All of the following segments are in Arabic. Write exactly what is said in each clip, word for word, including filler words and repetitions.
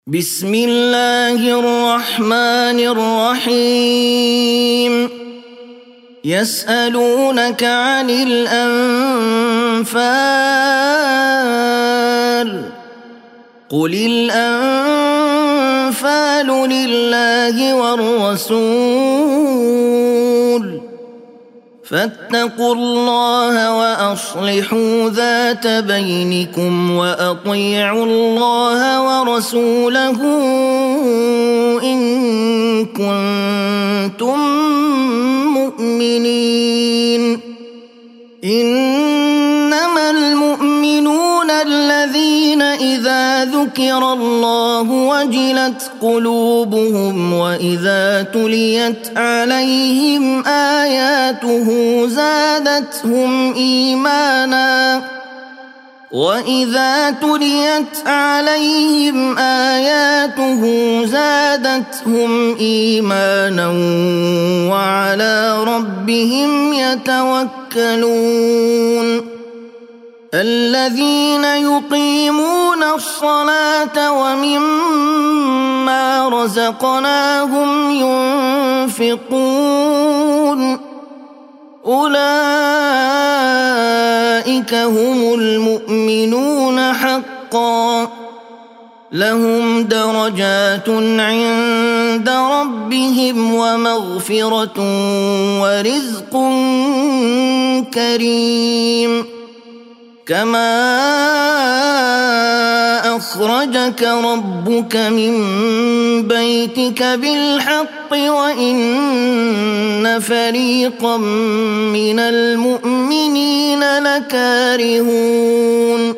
بسم الله الرحمن الرحيم يسألونك عن الأنفال قل الأنفال لله والرسول فاتقوا الله وأصلحوا ذات بينكم وأطيعوا الله ورسوله إن كنتم مؤمنين إنما المؤمنون الذين إذا ذكر الله وجلت قلوبهم وإذا تليت عليهم آياته زادتهم إيمانا وإذا تليت عليهم آياته زادتهم إيمانا وعلى ربهم يتوكلون الذين يقيمون الصلاة ومما رزقناهم ينفقون أولئك هم المؤمنون حقا لهم درجات عند ربهم ومغفرة ورزق كريم كما أخرجك ربك من بيتك بالحق وإن فريقا من المؤمنين لكارهون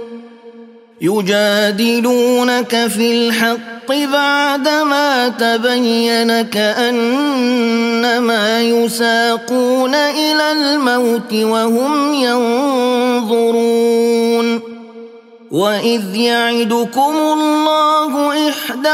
يجادلونك في الحق بعدما تبين كأنما يساقون إلى الموت وهم ينظرون وإذ يعدكم الله إحدى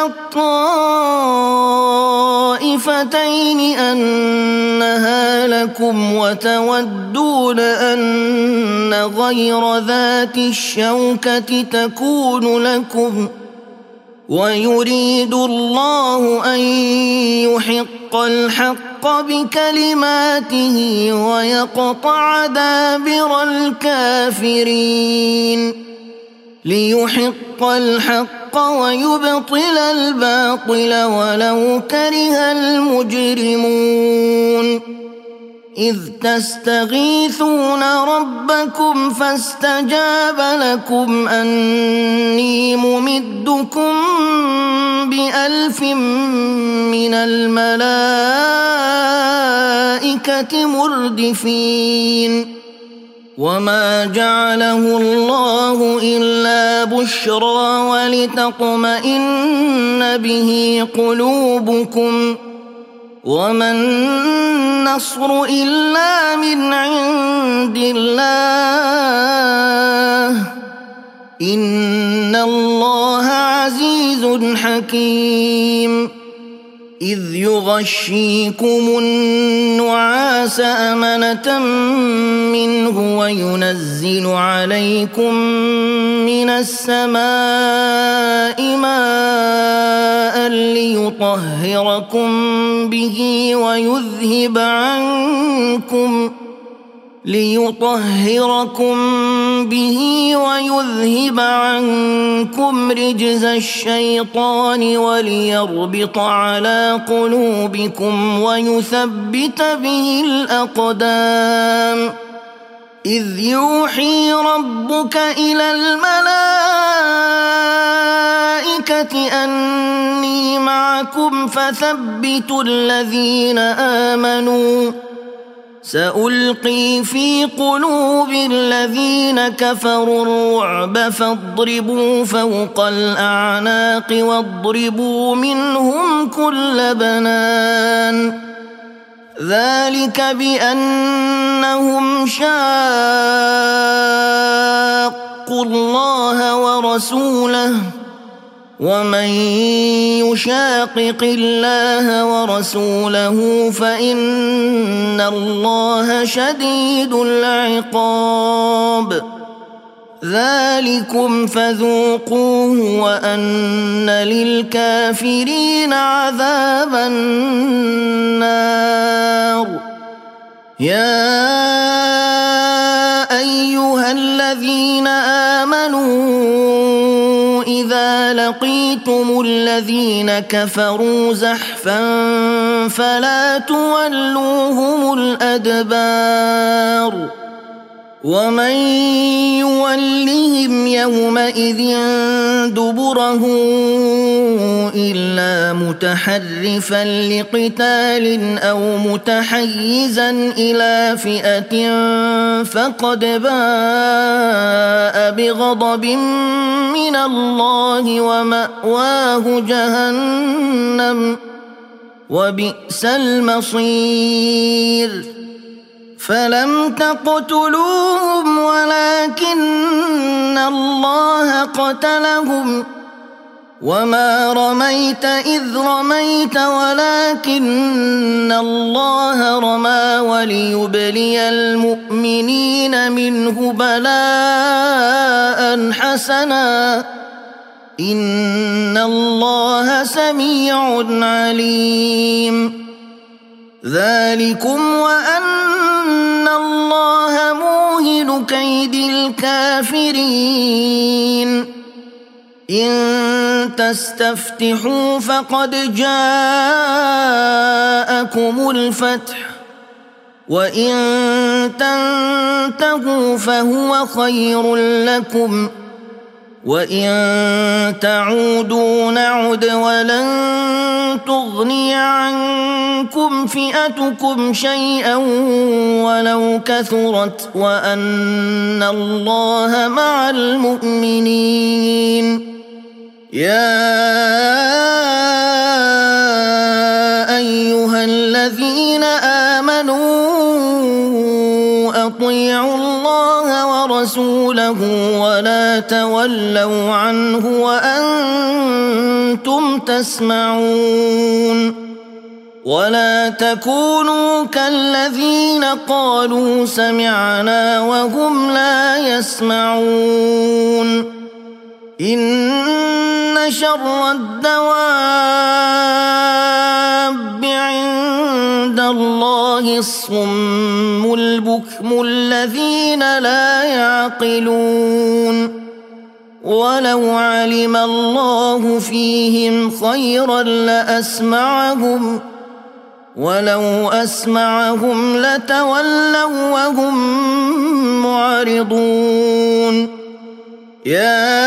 الطائفتين أنها لكم وتودون أن غير ذات الشوكة تكون لكم ويريد الله أن يحق الحق بكلماته ويقطع دابر الكافرين ليحق الحق ويبطل الباطل ولو كره المجرمون إذ تستغيثون ربكم فاستجاب لكم أني ممدكم بألف من الملائكة مردفين وما جعله الله إلا بشرى ولتطمئن به قلوبكم وما النصر إلا من عند الله إن الله عزيز حكيم إذ يغشيكم النعاس أمنة منه وينزل عليكم من السماء ماء ليطهركم به ويذهب عنكم ليطهركم به ويذهب عنكم رجز الشيطان وليربط على قلوبكم ويثبت به الأقدام إذ يوحي ربك إلى الملائكة أني معكم فثبتوا الذين آمنوا سألقي في قلوب الذين كفروا الرعب فاضربوا فوق الأعناق واضربوا منهم كل بنان ذلك بأنهم شاقوا الله ورسوله ومن يشاقق الله ورسوله فإن الله شديد العقاب ذلكم فذوقوه وأن للكافرين عذاب النار. يا أيها الذين آمنوا إذا لقيتم الذين كفروا زحفا فلا تولوهم الأدبار ومن يولهم يومئذ دبره إلا متحرفا لقتال أو متحيزا إلى فئة فقد باء بغضب من الله ومأواه جهنم وبئس المصير. فلم تقتلوهم ولكن الله قتلهم وما رميت إذ رميت ولكن الله رمى وليبلي المؤمنين منه بلاء حسنا إن الله سميع عليم. ذلكم وأن الله موهن كيد الكافرين. إن تستفتحوا فقد جاءكم الفتح وإن تنتهوا فهو خير لكم وإن تعودوا نعد ولن تغني عنكم فئتكم شيئا ولو كثرت وأن الله مع المؤمنين. يا أيها الذين آمنوا أطيعوا الله ورسوله ولا تولوا عنه وأنتم تسمعون ولا تكونوا كالذين قالوا سمعنا وهم لا يسمعون. إن شر الدواب عند الله الصم البكم الذين لا يعقلون. ولو علم الله فيهم خيرا لأسمعهم ولو أسمعهم لتولوا وهم معرضون. يا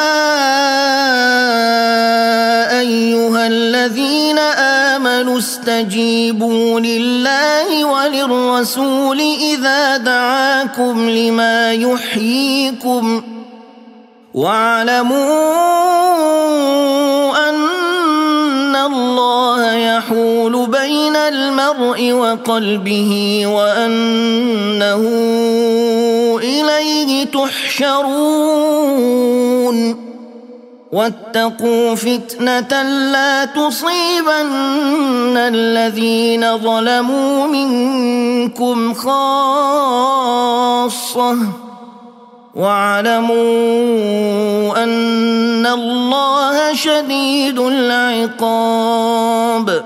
أيها الذين آمنوا استجيبوا لله وللرسول إذا دعاكم لما يحييكم واعلموا أن الله يحول بين المرء وقلبه وأنه إليه تحشرون. واتقوا فتنة لا تصيبن الذين ظلموا منكم خاصة واعلموا أن الله شديد العقاب.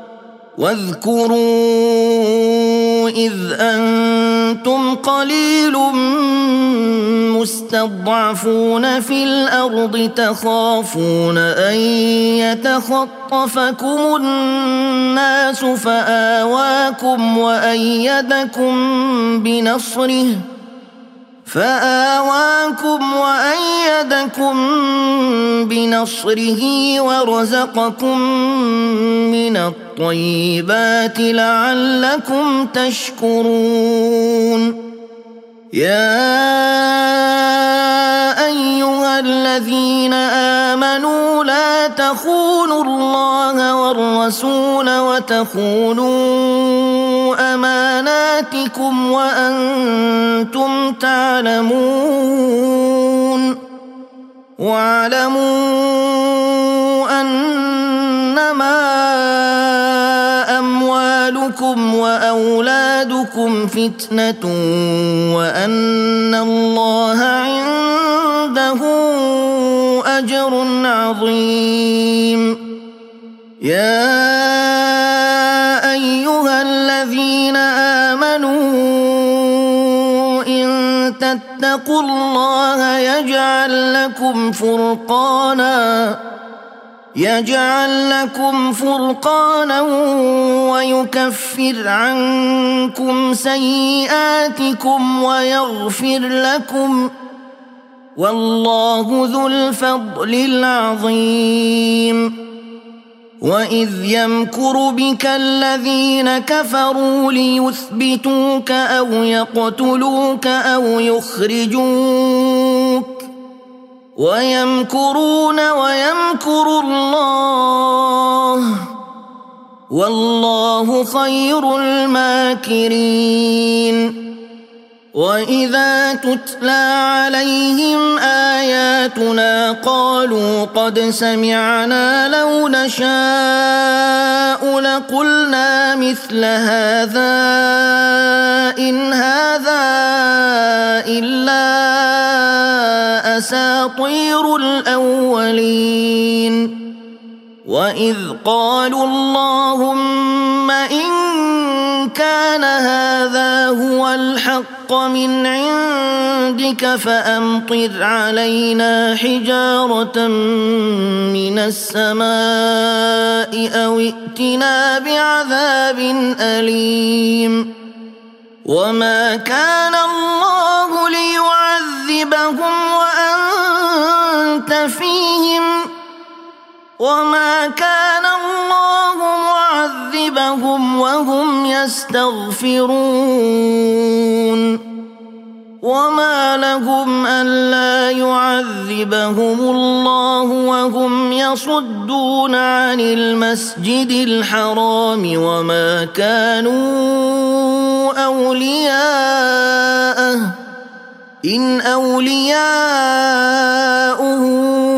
واذكروا إذ أنتم قليل مستضعفون في الأرض تخافون أن يتخطفكم الناس فآواكم وأيدكم بنصره فآواكم وأيدكم بنصره ورزقكم من الطيبات لعلكم تشكرون. يا أيها الذين آمنوا لا تخونوا الله والرسول وتخونوا أماناتكم وأنتم تعلمون واعلموا أنما أموالكم وأولادكم فتنة وأن الله عند له أجر عظيم. يا أيها الذين آمنوا إن تتقوا الله يجعل لكم فرقانا يجعل لكم فرقانا ويكفر عنكم سيئاتكم ويغفر لكم، والله ذو الفضل العظيم. وإذ يمكر بك الذين كفروا ليثبتوك أو يقتلوك أو يخرجوك ويمكرون ويمكر الله والله خير الماكرين. وإذا تتلى عليهم آياتنا قالوا قد سمعنا لو نشاء لقلنا مثل هذا إن هذا إلا أساطير الأولين. وإذ قالوا اللهم إن كان هذا هو الحق من عندك فأمطر علينا حجارة من السماء أو ائتنا بعذاب أليم. وما كان الله ليعذبهم وأنت فيهم وما كان الله معذبهم وهم يستغفرون. وما لهم ألا يعذبهم الله وهم يصدون عن المسجد الحرام وما كانوا أولياءه إن أولياؤه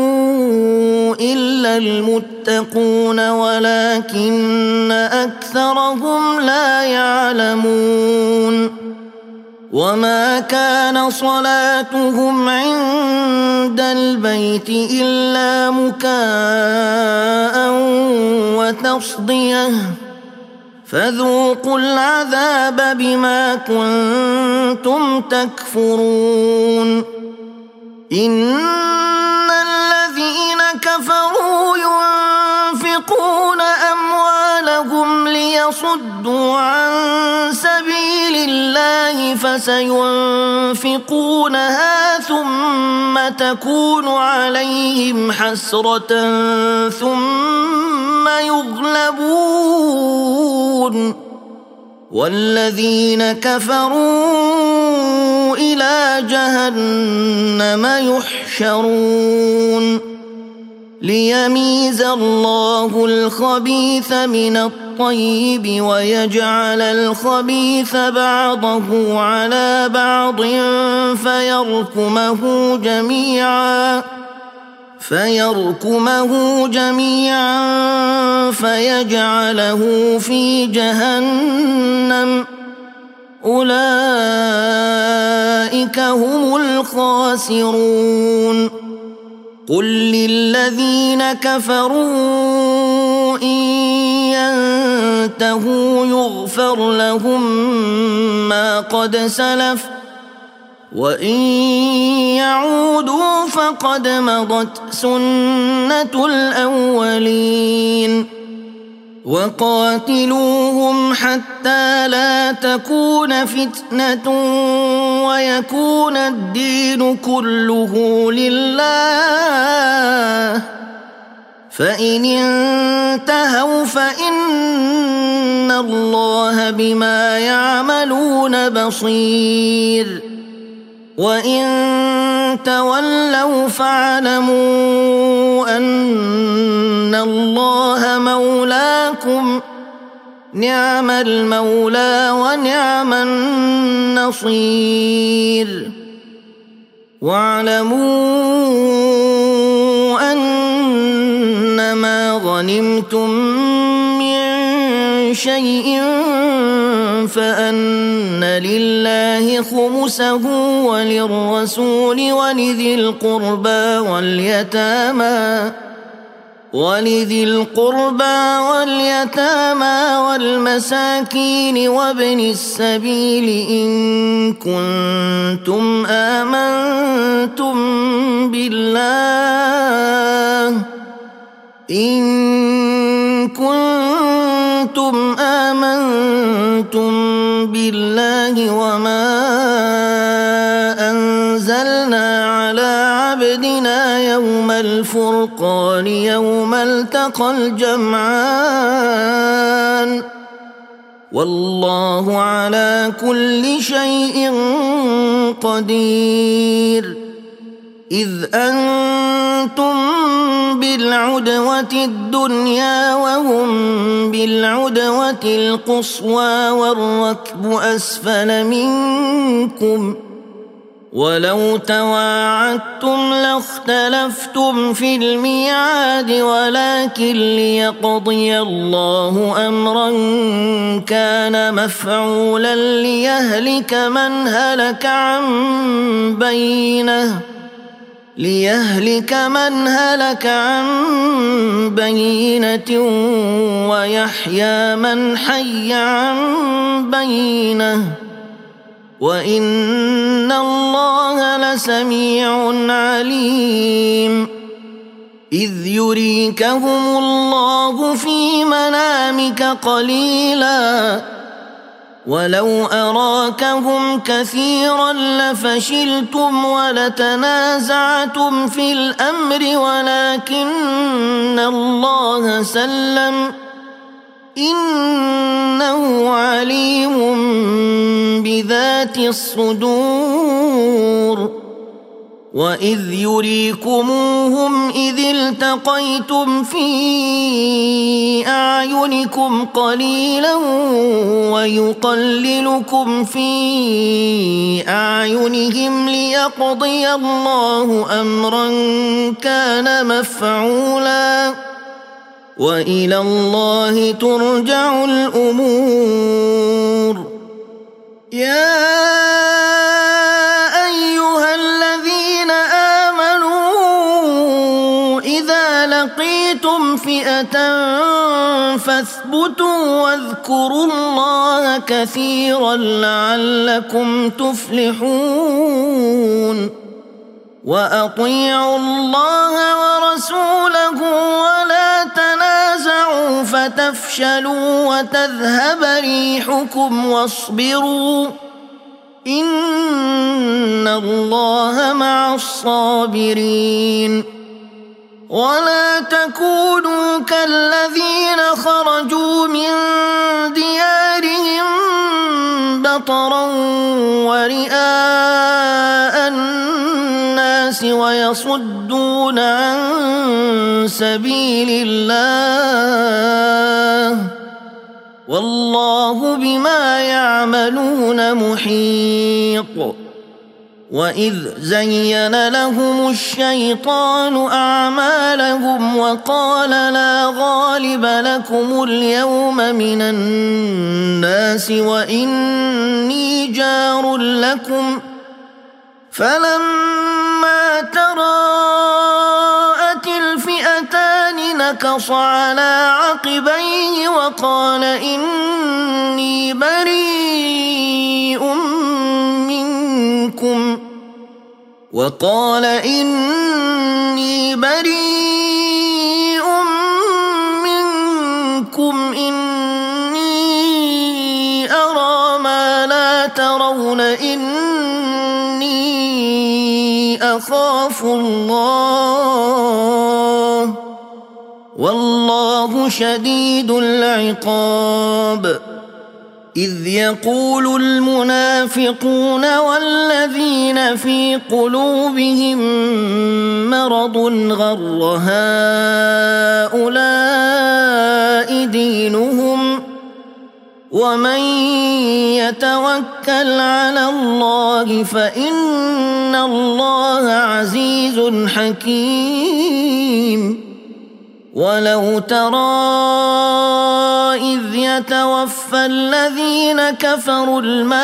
إلا المتقون ولكن أكثرهم لا يعلمون. وما كان صلاتهم عند البيت إلا مكاء وتصدية فذوقوا العذاب بما كنتم تكفرون. إن الذين كفروا ينفقون أموالهم ليصدوا عن سبيل الله فسينفقونها ثم تكون عليهم حسرة ثم يغلبون والذين كفروا إلى جهنم يحشرون. ليميز الله الخبيث من الطيب ويجعل الخبيث بعضه على بعض فيركمه جميعا فيركمه جميعا فيجعله في جهنم أولئك هم الخاسرون. قل للذين كفروا إن ينتهوا يغفر لهم ما قد سلف وإن يعودوا فقد مضت سنة الأولين. وقاتلوهم حتى لا تكون فتنة ويكون الدين كله لله فإن انتهوا فإن الله بما يعملون بصير وإن تولوا فاعلموا أن الله مولاكم نعم المولى ونعم النصير. واعلموا أن أينما غنمتم من شيء فأن لله خمسه وللرسول ولذي القربى واليتامى ولذي القربى واليتامى والمساكين وابن السبيل إن كنتم آمنتم بالله إن كنتم آمنتم بالله وما أنزلنا على عبدنا يوم الفرقان يوم التقى الجمعان والله على كل شيء قدير. إذ أنتم بالعدوة الدنيا وهم بالعدوة القصوى والركب أسفل منكم ولو تواعدتم لاختلفتم في الميعاد ولكن ليقضي الله أمرا كان مفعولا ليهلك من هلك عن بينه ليهلك من هلك عن بينة ويحيى من حي عن بينة وإن الله لسميع عليم. إذ يريكهم الله في منامك قليلا ولو أراكهم كثيرا لفشلتم ولتنازعتم في الأمر ولكن الله سلم إنه عليم بذات الصدور. وإذ يريكموهم إذ التقيتم في أعينكم قليلا ويقللكم في أعينهم ليقضي الله أمرا كان مفعولا وإلى الله ترجع الأمور. يا أيها الذين آمنوا إذا لقيتم فئة فاثبتوا واذكروا الله كثيرا لعلكم تفلحون. وأطيعوا الله ورسوله ولا تنازعوا فتفشلوا وتذهب ريحكم واصبروا إن الله مع الصابرين. ولا تكونوا كالذين خرجوا من ديارهم بطرا ورئاء الناس ويصدون عن سبيل الله والله بما يعملون محيط. وإذ زين لهم الشيطان أعمالهم وقال لا غالب لكم اليوم من الناس وإني جار لكم فلما تراءت الفئتان نكص على عقبيه وقال إني بريء منكم وقال إني بريء منكم إني أرى ما لا ترون إني أخاف الله والله شديد العقاب. إذ يقول المنافقون والذين في قلوبهم مرض غر هؤلاء دينهم ومن يتوكل على الله فإن الله عزيز حكيم. ولو ترى إذ يتوفى الذين كفروا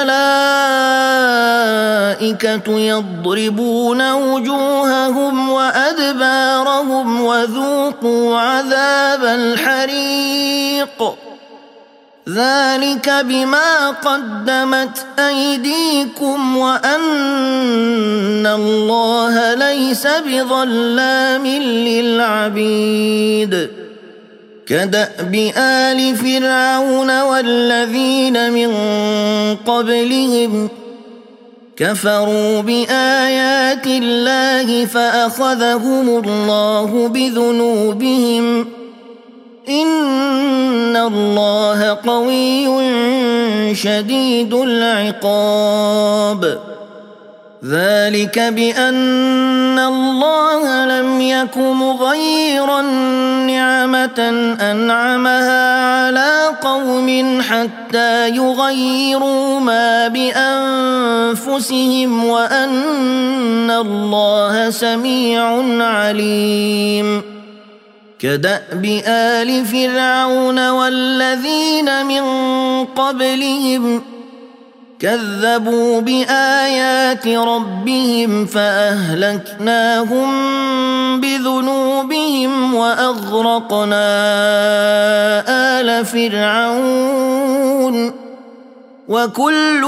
الملائكة يضربون وجوههم وأدبارهم وذوقوا عذاب الحريق ذلك بما قدمت أيديكم وأن الله ليس بظلام للعبيد كدأب آل فرعون والذين من قبلهم كفروا بآيات الله فأخذهم الله بذنوبهم إن الله قوي شديد العقاب ذلك بأن الله لم يك مغيرا نعمة أنعمها على قوم حتى يغيروا ما بأنفسهم وأن الله سميع عليم كدأب آل فرعون والذين من قبلهم كذبوا بآيات ربهم فأهلكناهم بذنوبهم وأغرقنا آل فرعون وكل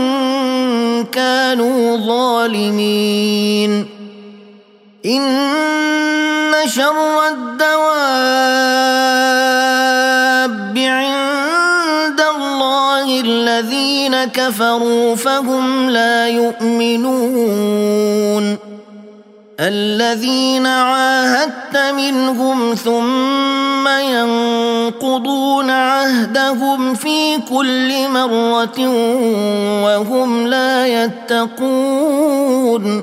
كانوا ظالمين إن شر الدواب عند الله الذين كفروا فهم لا يؤمنون الذين عاهدت منهم ثم ينقضون عهدهم في كل مرة وهم لا يتقون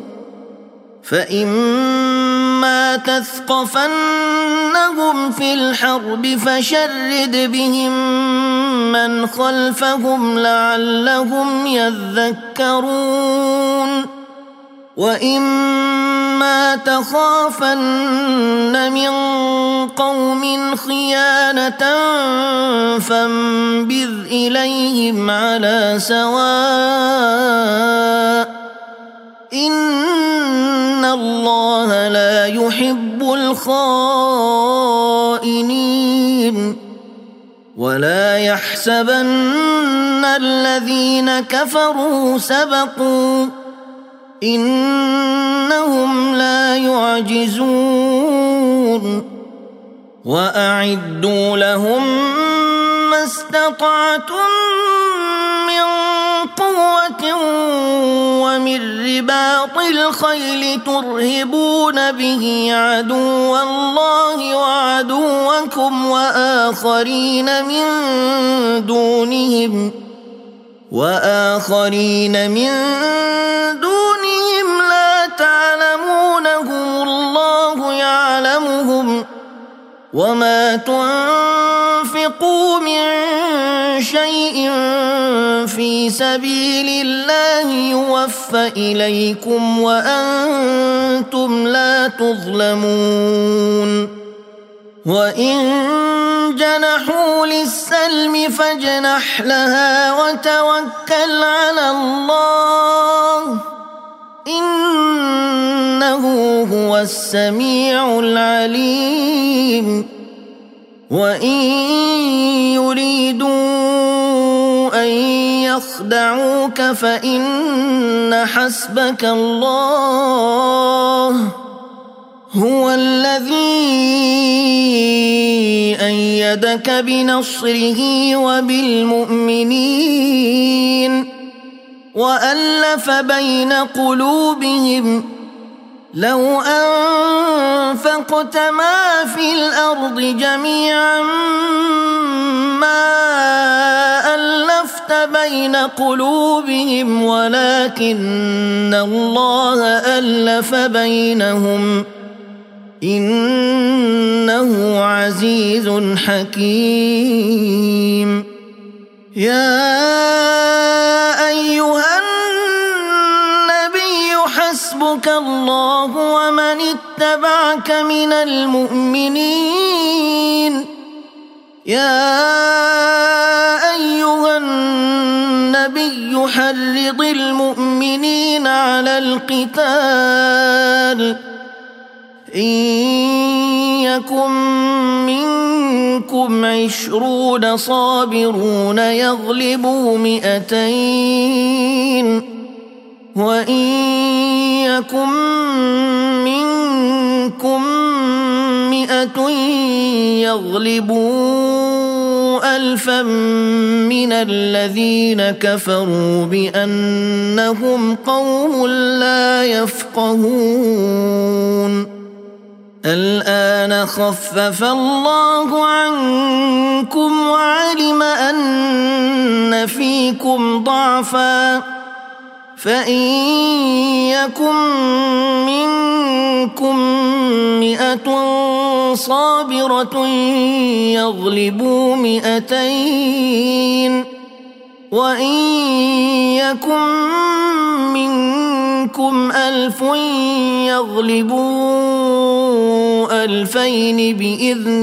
فإما تثقفنهم في الحرب فشرد بهم من خلفهم لعلهم يذكرون وإما تخافن من قوم خيانة فانبذ إليهم على سواء إن الله لا يحب الخائنين ولا يحسبن الذين كفروا سبقوا إنهم لا يعجزون وأعدوا لهم ما استطعتم من قوة ومن رباط الخيل ترهبون به عدو الله وعدوكم وآخرين من دونهم وآخرين من دونهم لا تعلمونهم الله يعلمهم وما تنفقوا من شيء في سبيل الله يوفى إليكم وأنتم لا تظلمون وإن جنحوا للسلم فاجنح لها وتوكل على الله إنه هو السميع العليم وإن يريدوا أن يخدعوك فإن حسبك الله هو الذي أيدك بنصره وبالمؤمنين وألف بين قلوبهم لو أنفقت ما في الأرض جميعا ما ألفت بين قلوبهم ولكن الله ألف بينهم إنه عزيز حكيم يا أيها النبي حسبك الله ومن اتبعك من المؤمنين يا أيها النبي حرض المؤمنين على القتال إن يكن منكم عشرون صابرون يغلبوا مئتين وإن يكن منكم مئة يغلبوا ألفا من الذين كفروا بأنهم قوم لا يفقهون الآن خفف الله عنكم وعلم أن فيكم ضعفا فإن يكن منكم مئة صابرة يغلبوا مئتين وإن يكن منكم ألف يغلبوا ألفين بإذن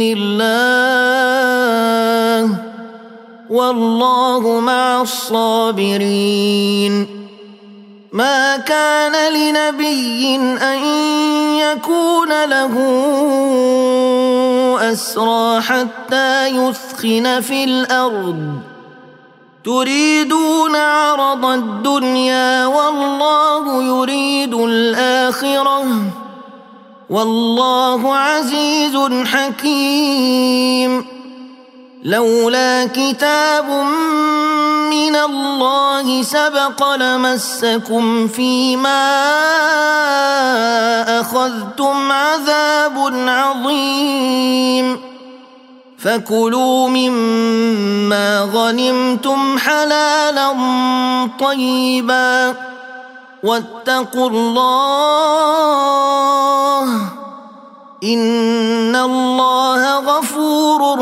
الله والله مع الصابرين ما كان لنبي أن يكون له أسرى حتى يثخن في الأرض تريدون عرض الدنيا والله يريد الآخرة والله عزيز حكيم لولا كتاب من الله سبق لمسكم فيما أخذتم عذاب عظيم فكلوا مما غنمتم حلالا طيبا واتقوا الله إن الله غفور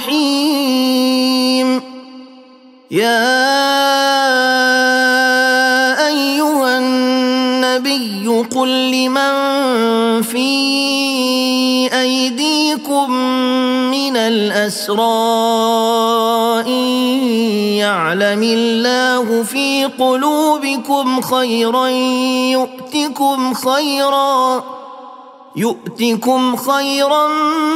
رحيم يا أيها النبي قل لمن في أيديكم من الأسرى إن يعلم الله في قلوبكم خيرا يؤتكم خيرا يؤتكم خيرا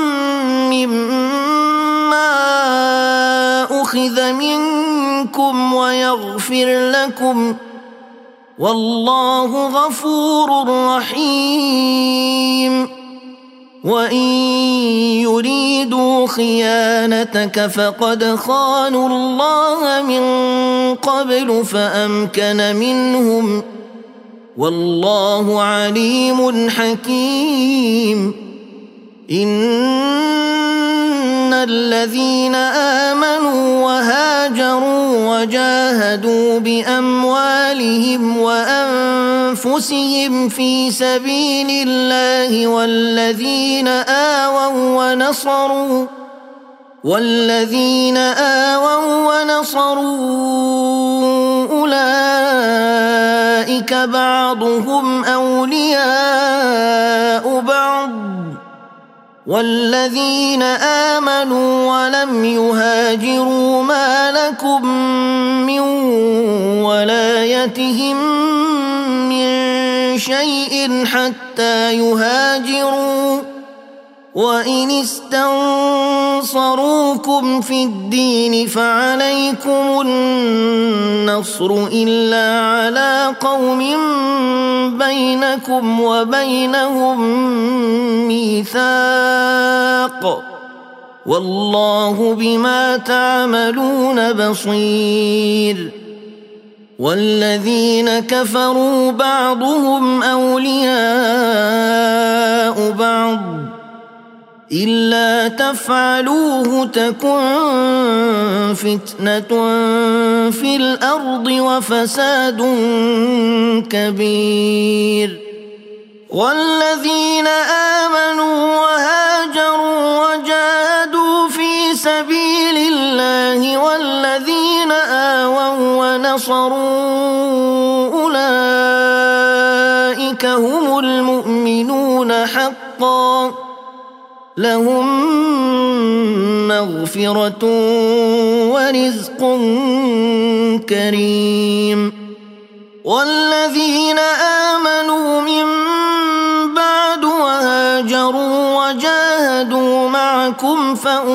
مما أخذ منكم ويغفر لكم والله غفور رحيم وإن يريدوا خيانتك فقد خانوا الله من قبل فأمكن منهم والله عليم حكيم إن الذين آمنوا وهاجروا وجاهدوا بأموالهم وأنفسهم في سبيل الله والذين آووا ونصروا والذين آووا ونصروا أولئك بعضهم أولياء بعض والذين آمنوا ولم يهاجروا ما لكم من ولايتهم من شيء حتى يهاجروا وإن استنصروكم في الدين فعليكم النصر إلا على قوم بينكم وبينهم ميثاق والله بما تعملون بصير والذين كفروا بعضهم أولياء بعض إلا تفعلوه تكن فتنة في الأرض وفساد كبير والذين آمنوا وهاجروا وجاهدوا في سبيل الله والذين آووا ونصروا أولئك هم المؤمنون حقا لهم مغفرة ورزق كريم. والذين آمنوا من بعد وهاجروا وجاهدوا معكم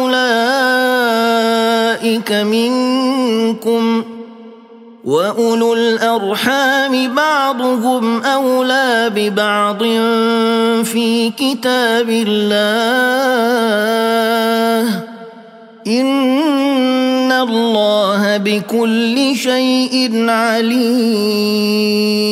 فأولئك منكم، وأولو الأرحام بعضهم أولى ببعض في كتاب الله، إن الله بكل شيء عليم.